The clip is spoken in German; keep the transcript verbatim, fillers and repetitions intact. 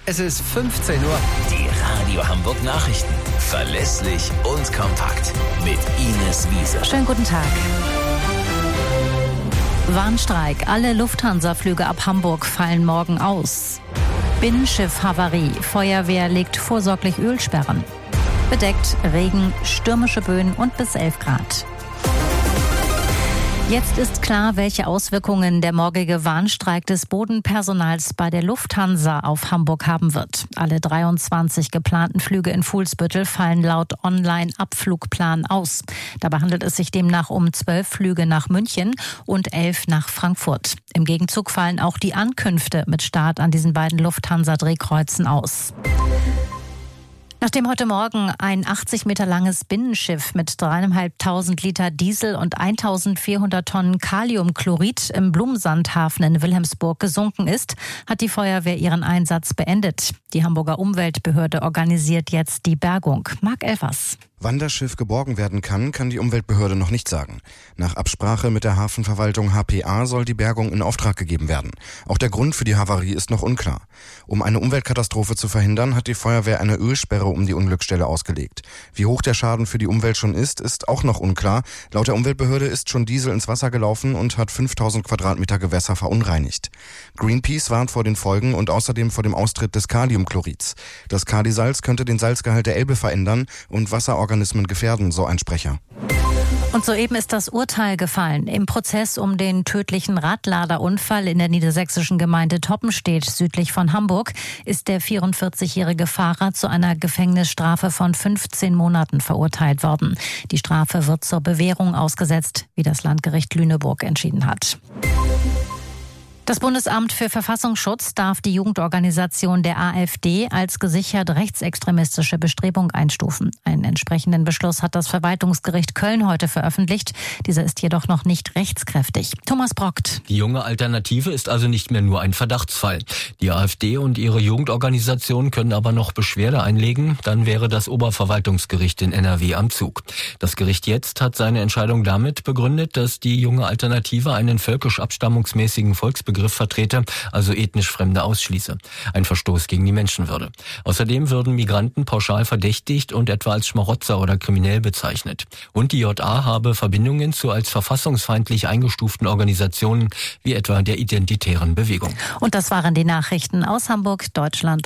Es ist fünfzehn Uhr. Die Radio Hamburg Nachrichten. Verlässlich und kompakt. Mit Ines Wiese. Schönen guten Tag. Warnstreik. Alle Lufthansa-Flüge ab Hamburg fallen morgen aus. Binnenschiff-Havarie. Feuerwehr legt vorsorglich Ölsperren. Bedeckt, Regen, stürmische Böen und bis elf Grad. Jetzt ist klar, welche Auswirkungen der morgige Warnstreik des Bodenpersonals bei der Lufthansa auf Hamburg haben wird. Alle dreiundzwanzig geplanten Flüge in Fuhlsbüttel fallen laut Online-Abflugplan aus. Dabei handelt es sich demnach um zwölf Flüge nach München und elf nach Frankfurt. Im Gegenzug fallen auch die Ankünfte mit Start an diesen beiden Lufthansa-Drehkreuzen aus. Nachdem heute Morgen ein achtzig Meter langes Binnenschiff mit dreieinhalbtausend Liter Diesel und eintausendvierhundert Tonnen Kaliumchlorid im Blumsandhafen in Wilhelmsburg gesunken ist, hat die Feuerwehr ihren Einsatz beendet. Die Hamburger Umweltbehörde organisiert jetzt die Bergung. Marc Elfers. Wann das Schiff geborgen werden kann, kann die Umweltbehörde noch nicht sagen. Nach Absprache mit der Hafenverwaltung H P A soll die Bergung in Auftrag gegeben werden. Auch der Grund für die Havarie ist noch unklar. Um eine Umweltkatastrophe zu verhindern, hat die Feuerwehr eine Ölsperre um die Unglücksstelle ausgelegt. Wie hoch der Schaden für die Umwelt schon ist, ist auch noch unklar. Laut der Umweltbehörde ist schon Diesel ins Wasser gelaufen und hat fünftausend Quadratmeter Gewässer verunreinigt. Greenpeace warnt vor den Folgen und außerdem vor dem Austritt des Kaliumchlorids. Das Kalisalz könnte den Salzgehalt der Elbe verändern und Wasserorganismen gefährden, so ein Sprecher. Und soeben ist das Urteil gefallen im Prozess um den tödlichen Radladerunfall in der niedersächsischen Gemeinde Toppenstedt südlich von Hamburg ist der vierundvierzigjährige Fahrer zu einer Gefängnisstrafe von fünfzehn Monaten verurteilt worden. Die Strafe wird zur Bewährung ausgesetzt, wie das Landgericht Lüneburg entschieden hat. Das Bundesamt für Verfassungsschutz darf die Jugendorganisation der AfD als gesichert rechtsextremistische Bestrebung einstufen. Einen entsprechenden Beschluss hat das Verwaltungsgericht Köln heute veröffentlicht. Dieser ist jedoch noch nicht rechtskräftig. Thomas Brockt. Die junge Alternative ist also nicht mehr nur ein Verdachtsfall. Die AfD und ihre Jugendorganisation können aber noch Beschwerde einlegen. Dann wäre das Oberverwaltungsgericht in N R W am Zug. Das Gericht jetzt hat seine Entscheidung damit begründet, dass die junge Alternative einen völkisch-abstammungsmäßigen Volksbegriff Begriff vertrete, also ethnisch Fremde ausschließe. Ein Verstoß gegen die Menschenwürde. Außerdem würden Migranten pauschal verdächtigt und etwa als Schmarotzer oder kriminell bezeichnet. Und die J A habe Verbindungen zu als verfassungsfeindlich eingestuften Organisationen wie etwa der Identitären Bewegung. Und das waren die Nachrichten aus Hamburg, Deutschland